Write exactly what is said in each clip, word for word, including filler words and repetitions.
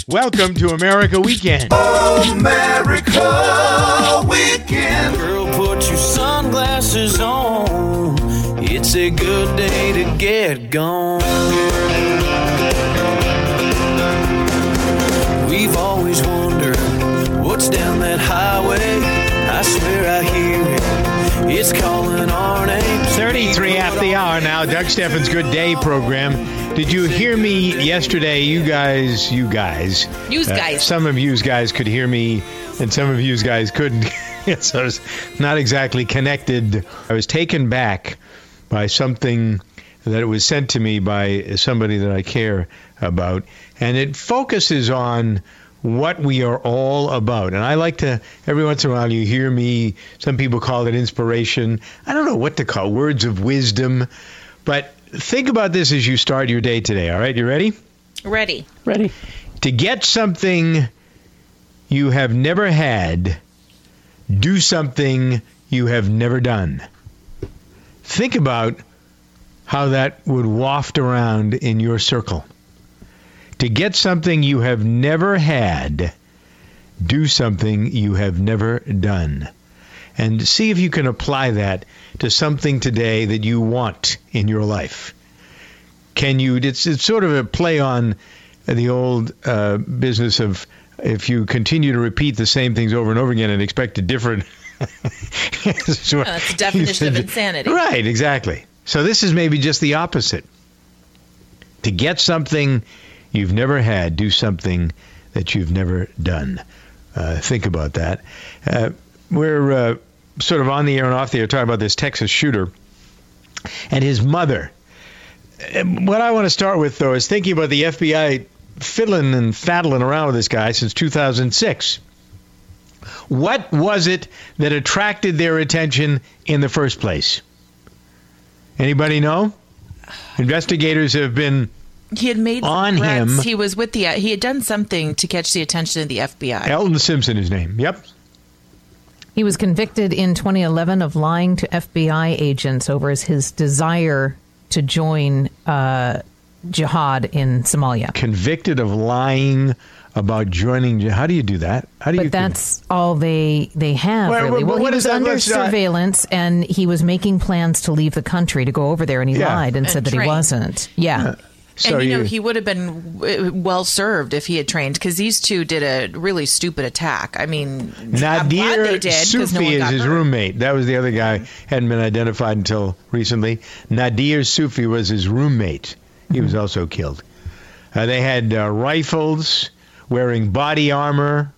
Welcome to America Weekend. America Weekend. Girl, put your sunglasses on. It's a good day to get gone. We've always wondered what's down that highway. I swear I hear it. It's calling our name. thirty-three after the hour now. Doug Steffens' Good Day program. Did you hear me yesterday? You guys, you guys. You guys. Uh, some of you guys could hear me, and some of you guys couldn't. So I was not exactly connected. I was taken back by something that was sent to me by somebody that I care about. And it focuses on what we are all about. And I like to, every once in a while you hear me, some people call it inspiration. I don't know what to call it, words of wisdom. But think about this as you start your day today, all right? You ready? Ready. Ready. To get something you have never had, do something you have never done. Think about how that would waft around in your circle. To get something you have never had, do something you have never done. And see if you can apply that to something today that you want in your life. Can you, it's, it's sort of a play on the old uh, business of if you continue to repeat the same things over and over again and expect a different... So, oh, that's the definition of insanity. Right, exactly. So this is maybe just the opposite. To get something you've never had, do something that you've never done. Uh, think about that. Uh, we're uh, sort of on the air and off the air talking about this Texas shooter and his mother. What I want to start with, though, is thinking about the F B I fiddling and faddling around with this guy since two thousand six. What was it that attracted their attention in the first place? Anybody know? Investigators have been He had made some on threats. him. He was with the. He had done something to catch the attention of the F B I. Elton Simpson, his name. Yep. He was convicted in twenty eleven of lying to F B I agents over his desire to join uh, jihad in Somalia. Convicted of lying about joining. How do you do that? How do you? But that's all they they have, Well, really. but Well, what he is was that? under Let's not- surveillance, and he was making plans to leave the country to go over there, and he Yeah. lied and, And said that he train. wasn't. Yeah. So and you know you- he would have been w- well served if he had trained, because these two did a really stupid attack. I mean, I'm glad Nadir they did, 'cause no Sufi one is got his hurt. roommate. That was the other guy, hadn't been identified until recently. Nadir Sufi was his roommate. He Mm-hmm. was also killed. Uh, they had uh, rifles, wearing body armor,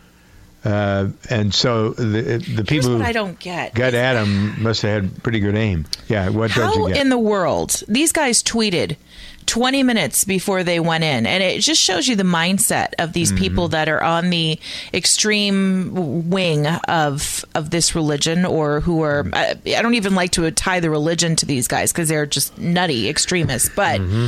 uh, and so the the Here's people what who I don't get. got at him must have had pretty good aim. Yeah, what don't How you get? in the world these guys tweeted twenty minutes before they went in, and it just shows you the mindset of these Mm-hmm. people that are on the extreme wing of of this religion, or who are I, I don't even like to tie the religion to these guys because they're just nutty extremists, but Mm-hmm.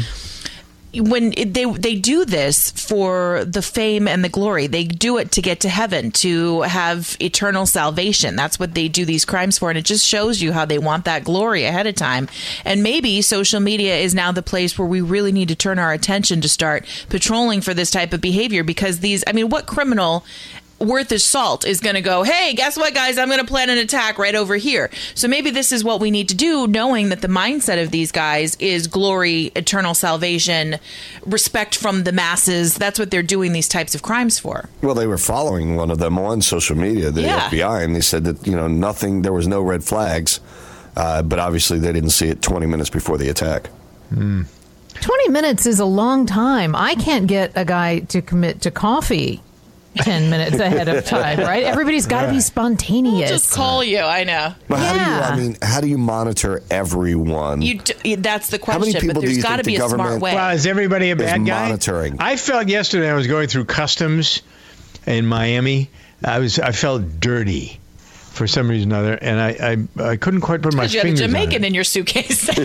when it, they they do this for the fame and the glory, they do it to get to heaven, to have eternal salvation. That's what they do these crimes for, and it just shows you how they want that glory ahead of time. And maybe social media is now the place where we really need to turn our attention to start patrolling for this type of behavior, because these, I mean, what criminal worth his salt is going to go, hey, guess what, guys, I'm going to plan an attack right over here. So maybe this is what we need to do, knowing that the mindset of these guys is glory, eternal salvation, respect from the masses. That's what they're doing these types of crimes for. Well, they were following one of them on social media, the Yeah. F B I, and they said that, you know, nothing, there was no red flags, uh, but obviously they didn't see it twenty minutes before the attack. Mm. twenty minutes is a long time. I can't get a guy to commit to coffee ten minutes ahead of time, right? Everybody's got to be spontaneous. Just call you, I know. But how do you, Yeah. I mean, how do you monitor everyone? You d- that's the How many question, people but do there's you got to think be the a smart government- way. Well, is everybody a bad guy? monitoring. I felt yesterday I was going through customs in Miami. I was I felt dirty for some reason or other, and I I, I couldn't quite put my Because you had a fingers on Jamaican it. in your suitcase. No,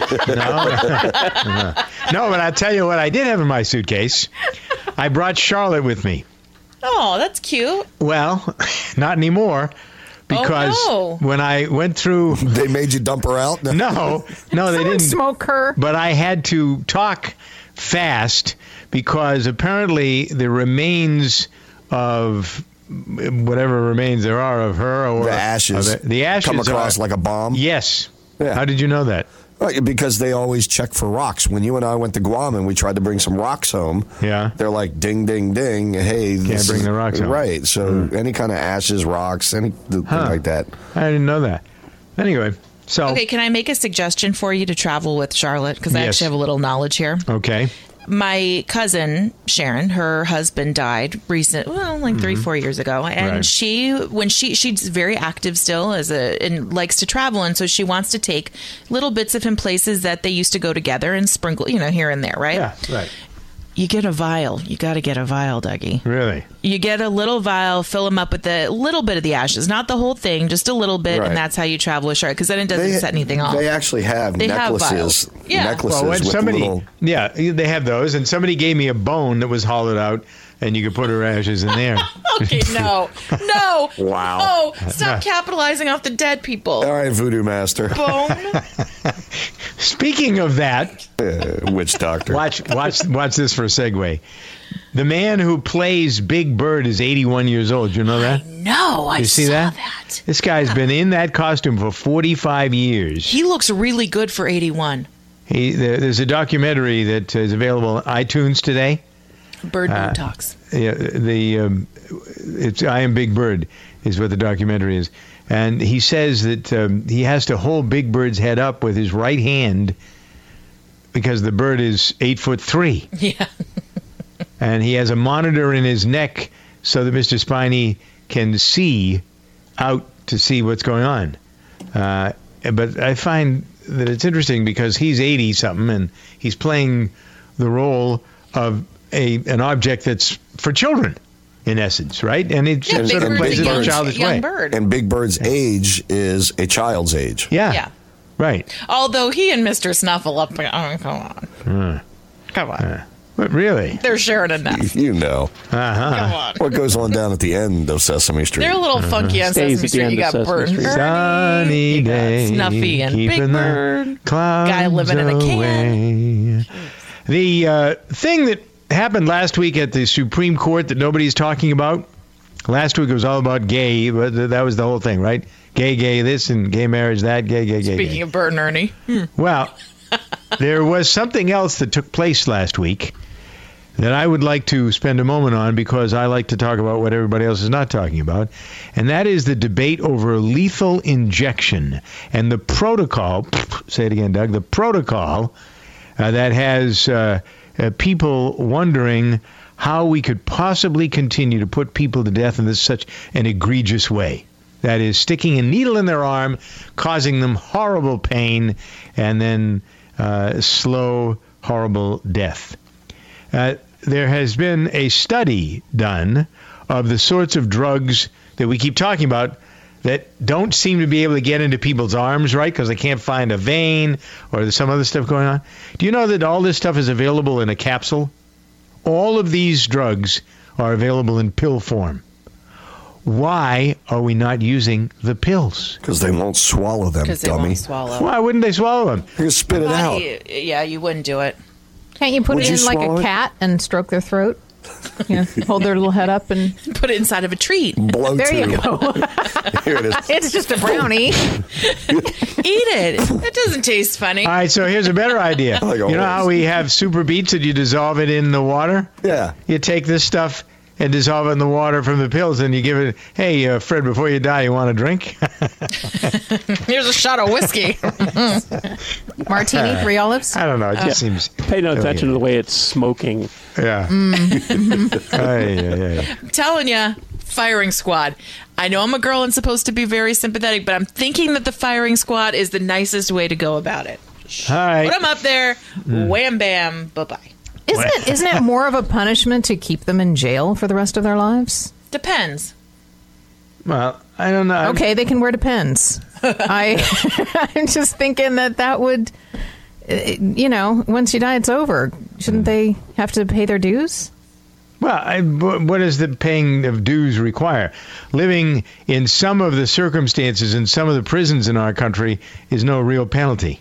no, no, but I'll tell you what I did have in my suitcase. I brought Charlotte with me. Oh, that's cute. Well, not anymore, because Oh, when I went through, They made you dump her out? no, no, they Someone didn't. smoke her. But I had to talk fast because apparently the remains of whatever remains there are of her or The ashes. of the, the ashes come across are, like a bomb. Yes. Yeah. How did you know that? Right, because they always check for rocks. When you and I went to Guam and we tried to bring some rocks home, Yeah. they're like, ding, ding, ding. Hey, Can't this bring is- the rocks home. Right. So any kind of ashes, rocks, anything Huh. like that. I didn't know that. Anyway, so Okay, can I make a suggestion for you to travel with Charlotte? Because I Yes. actually have a little knowledge here. okay. My cousin Sharon, her husband died recent, well, like three, four years ago, and Right. she, when she, she's very active still as a, and likes to travel, and so she wants to take little bits of him places that they used to go together and sprinkle, you know, here and there, right? Yeah, right. You get a vial. You got to get a vial, Dougie. Really? You get a little vial, fill them up with a little bit of the ashes, not the whole thing, just a little bit, Right. and that's how you travel with Charlotte, because then it doesn't set anything off. They actually have They have necklaces. vials. Yeah. Necklaces Well, when with somebody, little. yeah, they have those, and somebody gave me a bone that was hollowed out, and you could put her ashes in there. Okay, no, no. Wow. Oh, stop capitalizing off the dead people. All right, Voodoo Master, Bone. Speaking of that, uh, witch doctor. watch, watch, watch this for a segue. The man who plays Big Bird is eighty-one years old. You know that? No, I You see saw that? that. This guy's been in that costume for forty-five years. He looks really good for eighty-one. He, there, there's a documentary that is available on iTunes today. Bird Uh, Botox. Yeah, the um, it's I Am Big Bird is what the documentary is, and he says that um, he has to hold Big Bird's head up with his right hand because the bird is eight foot three, Yeah. and he has a monitor in his neck so that Mister Spiney can see out to see what's going on. Uh, but I find that it's interesting because he's eighty something and he's playing the role of a an object that's for children, in essence, right? And it Yeah, sort Big of Bird's plays a it in young, a childish young way. bird. And Big Bird's age is a child's age. Yeah, Yeah. right. Although he and Mister Snuffle up, oh, come on. Come on. But really, They're sharing a nest. You know uh-huh. Come on. what goes on down at the end of Sesame Street. They're a little funky on Stays Sesame at the Street. end You of got Sesame Bert and Street. Ernie, Sunny you got day, Snuffy and keeping Big the Bird. clouds Guy living in a can. away. The uh, thing that happened last week at the Supreme Court that nobody's talking about. Last week it was all about gay, but th- that was the whole thing, right? Gay, gay, this, and gay marriage, that, gay, gay, gay. Speaking gay. of Bert and Ernie. Well, there was something else that took place last week that I would like to spend a moment on because I like to talk about what everybody else is not talking about, and that is the debate over lethal injection and the protocol, say it again, Doug, the protocol uh, that has uh, uh, people wondering how we could possibly continue to put people to death in this such an egregious way. That is, sticking a needle in their arm, causing them horrible pain, and then uh, slow, horrible death. Uh, there has been a study done of the sorts of drugs that we keep talking about that don't seem to be able to get into people's arms, right, because they can't find a vein or there's some other stuff going on. Do you know that all this stuff is available in a capsule? All of these drugs are available in pill form. Why are we not using the pills? Because they won't swallow them, Because they dummy. won't swallow. Why wouldn't they swallow them? You can spit it out. Body- yeah, you wouldn't do it. Can't you put Would it you in like swallow a it? cat and stroke their throat? You know, hold their little head up and Put it inside of a treat. Blow there you tube. go. Here it is. It's just a brownie. Eat it. It doesn't taste funny. All right, so here's a better idea. Like You know how always. we have super beets that you dissolve it in the water? Yeah. You take this stuff and dissolve it in the water from the pills, and you give it, hey, uh, Fred, before you die, you want a drink? Here's a shot of whiskey. Martini, three olives. I don't know. It just seems, Pay no attention to the way it's smoking. yeah. Ay, ay, ay. I'm telling you, firing squad. I know I'm a girl and supposed to be very sympathetic, but I'm thinking that the firing squad is the nicest way to go about it. All right. Put them up there. Wham, bam, bye-bye. Isn't it? Isn't it more of a punishment to keep them in jail for the rest of their lives? Depends. Well, I don't know. Okay, they can wear Depends. I, I'm just thinking that that would, uh, you know, once you die, it's over. Shouldn't they have to pay their dues? Well, I, what does the paying of dues require? Living in some of the circumstances in some of the prisons in our country is no real penalty.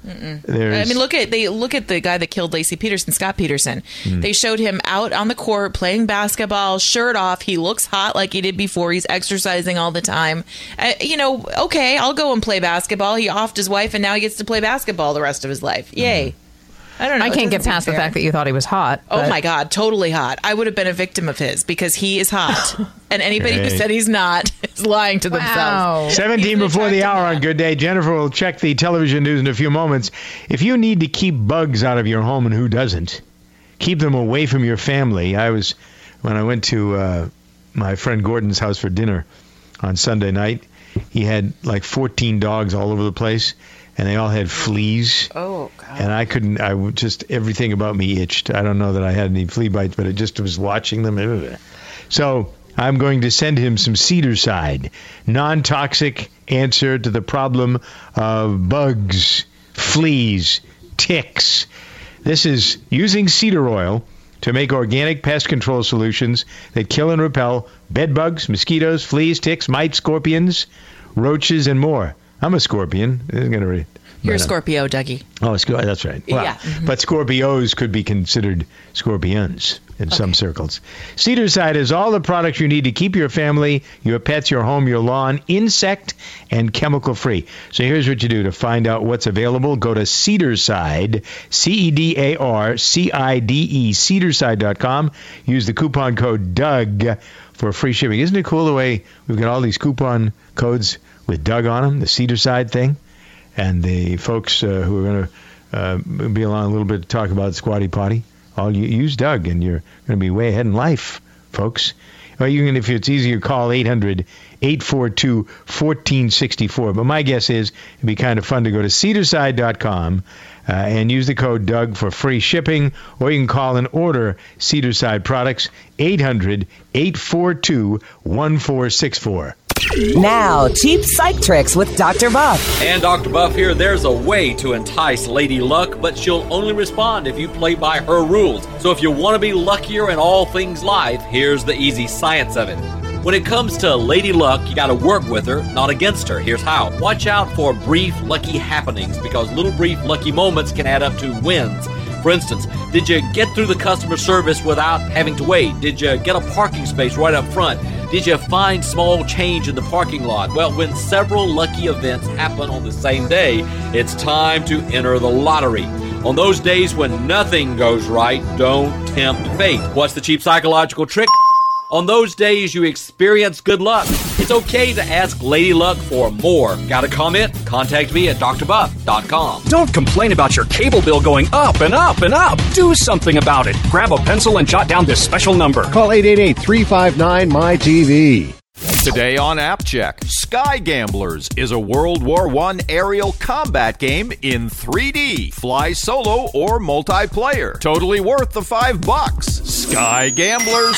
I mean, look at they look at the guy that killed Lacey Peterson, Scott Peterson. Mm. They showed him out on the court playing basketball, shirt off. He looks hot like he did before. He's exercising all the time. Uh, you know, okay, I'll go and play basketball. He offed his wife, and now he gets to play basketball the rest of his life. Yay. Mm. I don't know. I can't get past fair. the fact that you thought he was hot. Oh, my God. Totally hot. I would have been a victim of his because he is hot. And anybody hey. who said he's not is lying to wow. themselves. seventeen before the hour on Good Day. Jennifer will check the television news in a few moments. If you need to keep bugs out of your home, and who doesn't, keep them away from your family. I was, when I went to uh, my friend Gordon's house for dinner on Sunday night, he had like fourteen dogs all over the place. And they all had fleas. Oh, God. And I couldn't, I would just, everything about me itched. I don't know that I had any flea bites, but I just was watching them. So I'm going to send him some Cedar Side, non-toxic answer to the problem of bugs, fleas, ticks. This is using cedar oil to make organic pest control solutions that kill and repel bed bugs, mosquitoes, fleas, ticks, mites, scorpions, roaches, and more. I'm a scorpion. Gonna re- You're a Scorpio, Dougie. Oh, that's right. Well, yeah. Mm-hmm. But Scorpios could be considered scorpions in okay. some circles. Cedar Side is all the products you need to keep your family, your pets, your home, your lawn insect and chemical free. So here's what you do to find out what's available. Go to Cedarside, C E D A R C I D E, cedarside dot com. Use the coupon code Doug for free shipping. Isn't it cool the way we've got all these coupon codes with Doug on them, the Cedar Side thing? And the folks uh, who are going to uh, be along a little bit to talk about Squatty Potty, all you use Doug, and you're going to be way ahead in life, folks. Or you can, if it's easier, call eight hundred, eight four two, one four six four. But my guess is it'd be kind of fun to go to cedarside dot com uh, and use the code Doug for free shipping, or you can call and order Cedar Side products, eight hundred, eight four two, one four six four. Now, cheap psych tricks with Doctor Buff. And Doctor Buff here, there's a way to entice Lady Luck, but she'll only respond if you play by her rules. So if you want to be luckier in all things life, here's the easy science of it. When it comes to Lady Luck, you got to work with her, not against her. Here's how. Watch out for brief lucky happenings, because little brief lucky moments can add up to wins. For instance, did you get through the customer service without having to wait? Did you get a parking space right up front? Did you find small change in the parking lot? Well, when several lucky events happen on the same day, it's time to enter the lottery. On those days when nothing goes right, don't tempt fate. What's the cheap psychological trick? On those days you experience good luck. It's okay to ask Lady Luck for more. Got a comment? Contact me at d r buff dot com. Don't complain about your cable bill going up and up and up. Do something about it. Grab a pencil and jot down this special number. Call eight eight eight, three five nine, M Y T V. Today on App Check, Sky Gamblers is a World War One aerial combat game in three D. Fly solo or multiplayer. Totally worth the five bucks. Sky Gamblers.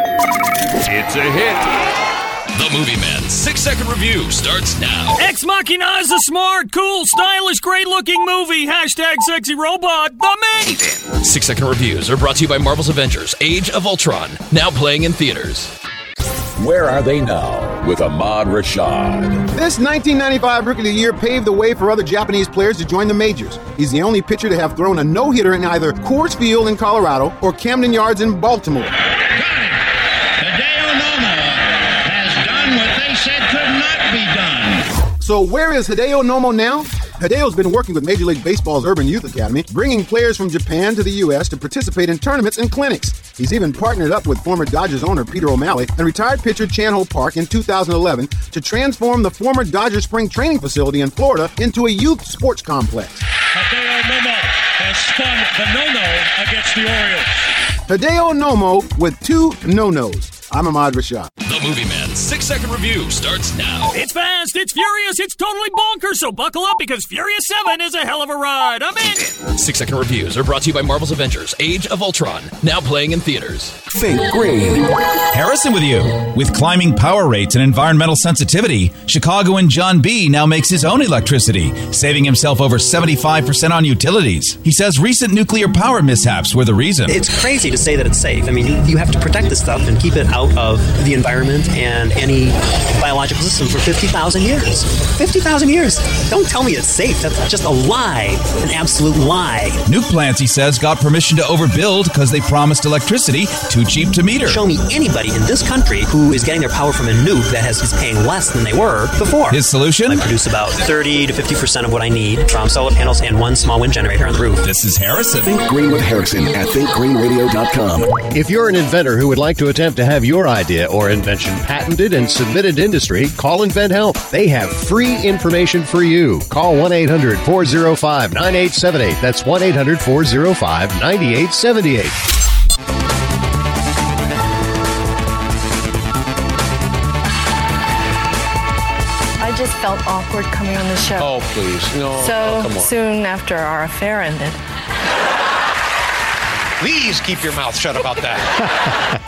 It's a hit. The Movie Man six-second review starts now. Ex Machina is a smart, cool, stylish, great-looking movie. Hashtag sexy robot. The Maven. Six-second reviews are brought to you by Marvel's Avengers: Age of Ultron. Now playing in theaters. Where are they now with Ahmad Rashad? This nineteen ninety-five Rookie of the Year paved the way for other Japanese players to join the majors. He's the only pitcher to have thrown a no-hitter in either Coors Field in Colorado or Camden Yards in Baltimore. Hideo Nomo has done what they said could not be done. So where is Hideo Nomo now? Hideo's been working with Major League Baseball's Urban Youth Academy, bringing players from Japan to the U S to participate in tournaments and clinics. He's even partnered up with former Dodgers owner Peter O'Malley and retired pitcher Chan Ho Park in two thousand eleven to transform the former Dodgers spring training facility in Florida into a youth sports complex. Hideo Nomo has spun the no-no against the Orioles. Hideo Nomo with two no-nos. I'm Ahmad Rashad. The Movie Man six-second review starts now. It's fast, it's furious, it's totally bonkers, so buckle up because Furious seven is a hell of a ride. I'm in. Six-second reviews are brought to you by Marvel's Avengers: Age of Ultron. Now playing in theaters. Think green. Harrison with you. With climbing power rates and environmental sensitivity, Chicagoan John B. now makes his own electricity, saving himself over seventy-five percent on utilities. He says recent nuclear power mishaps were the reason. It's crazy to say that it's safe. I mean, you have to protect this stuff and keep it out of the environment and any biological system for fifty thousand years. fifty thousand years. Don't tell me it's safe. That's just a lie. An absolute lie. Nuke plants, he says, got permission to overbuild because they promised electricity too cheap to meter. Show me anybody in this country who is getting their power from a nuke that has, is paying less than they were before. His solution? I produce about thirty to fifty percent of what I need from solar panels and one small wind generator on the roof. This is Harrison. Think Green with Harrison at think green radio dot com. If you're an inventor who would like to attempt to have your idea or invention patented and submitted to industry, call InventHelp. They have free information for you. Call one eight hundred four oh five nine eight seven eight. That's one eight hundred four oh five nine eight seven eight. I just felt awkward coming on the show. Oh, please. No. So oh, come on. soon after our affair ended. Please keep your mouth shut about that.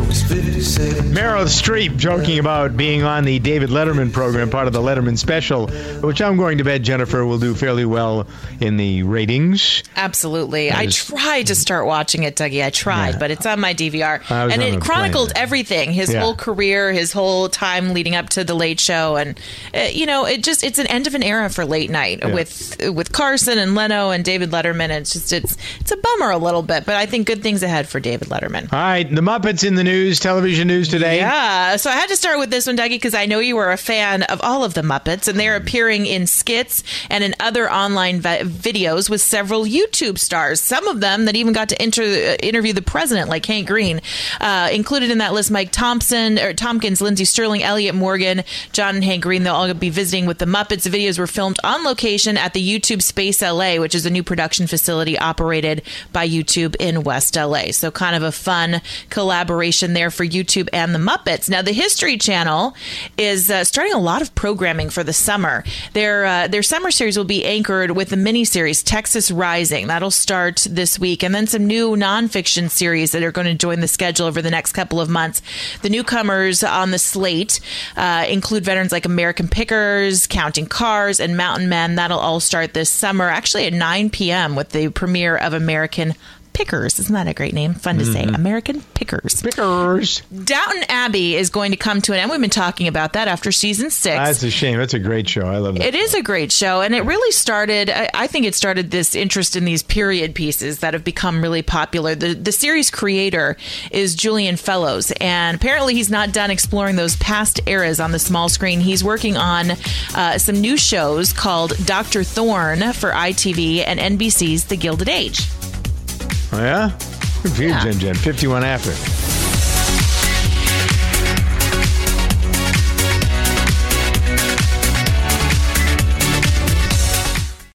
Meryl Streep joking about being on the David Letterman program, part of the Letterman special, which I'm going to bet Jennifer will do fairly well in the ratings. Absolutely. I is, tried to start watching it, Dougie. I tried, yeah. but it's on my D V R. And it the chronicled plane. everything, his Yeah. whole career, his whole time leading up to The Late Show. And, uh, you know, it just it's an end of an era for late night Yeah. with with Carson and Leno and David Letterman. And it's just, it's, it's a bummer a little bit, but I think good things ahead for David Letterman. All right, the Muppets in the news, television news today. Yeah, so I had to start with this one, Dougie, because I know you were a fan of all of the Muppets, and they're appearing in skits and in other online vi- videos with several YouTube stars. Some of them that even got to inter- uh, interview the president, like Hank Green. Uh, included in that list, Mike Thompson, or Tompkins, Lindsey Sterling, Elliot Morgan, John and Hank Green. They'll all be visiting with the Muppets. The videos were filmed on location at the YouTube Space L A, which is a new production facility operated by YouTube in West L A. So kind of a fun collaboration there for YouTube and the Muppets. Now, the History Channel is uh, starting a lot of programming for the summer. Their uh, their summer series will be anchored with the miniseries Texas Rising. That'll start this week, and then some new nonfiction series that are going to join the schedule over the next couple of months. The newcomers on the slate uh, include veterans like American Pickers, Counting Cars, and Mountain Men. That'll all start this summer, actually at nine p.m. with the premiere of American Pickers. Isn't that a great name? Fun to say. American Pickers. Pickers. Downton Abbey is going to come to an end. We've been talking about that after season six. That's a shame. That's a great show. I love it. It is a great show, and it really started, I, I think it started this interest in these period pieces that have become really popular. The, the series creator is Julian Fellows, and apparently he's not done exploring those past eras on the small screen. He's working on uh, some new shows called Doctor Thorne for I T V and N B C's The Gilded Age. Oh, yeah? Good for you, Yeah. Jen Jen. fifty-one after.